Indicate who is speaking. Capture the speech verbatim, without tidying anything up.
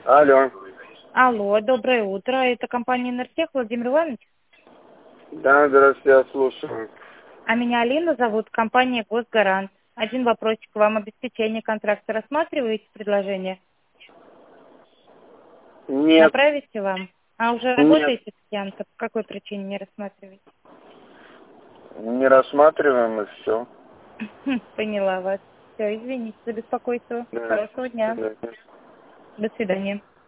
Speaker 1: Алло.
Speaker 2: Алло, доброе утро. Это компания «Энергетех», Владимир Иванович.
Speaker 1: Да, здравствуйте, я слушаю.
Speaker 2: А меня Алина зовут, компания «Госгарант». Один вопросик. Вам обеспечение контракта рассматриваете предложение?
Speaker 1: Нет,
Speaker 2: Направите вам? А уже
Speaker 1: нет,
Speaker 2: работаете с кем-то? По какой причине не рассматриваете?
Speaker 1: не рассматриваем и все.
Speaker 2: Хм, Поняла вас. Все, извините за беспокойство.
Speaker 1: Да,
Speaker 2: Хорошего дня.
Speaker 1: да.
Speaker 2: До свидания.